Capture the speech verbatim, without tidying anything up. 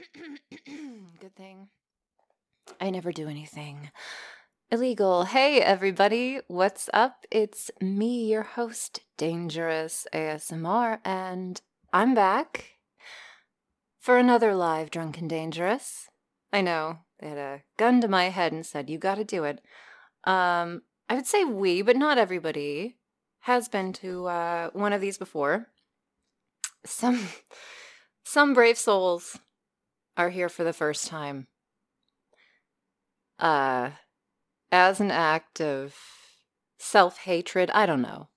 Good thing I never do anything illegal. Hey, everybody, what's up? It's me, your host, Dangerous A S M R, and I'm back for another live Drunken Dangerous. I know, they had a gun to my head and said, you gotta do it. Um, I would say we, but not everybody, has been to uh, one of these before. Some, some brave souls are here for the first time. Uh, as an act of self-hatred, I don't know.